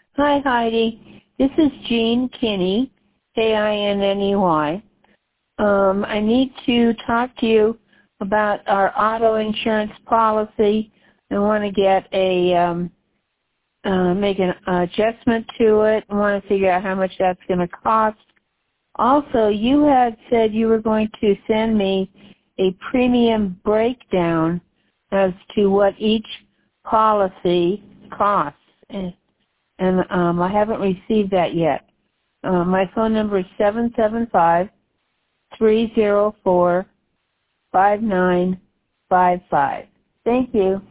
Hi, Heidi. This is Jean Kinney, Kinney. I need to talk to you about our auto insurance policy. I want to get make an adjustment to it. I want to figure out how much that's going to cost. Also, you had said you were going to send me a premium breakdown as to what each policy costs. And I haven't received that yet. My phone number is 775-304-5955. Thank you.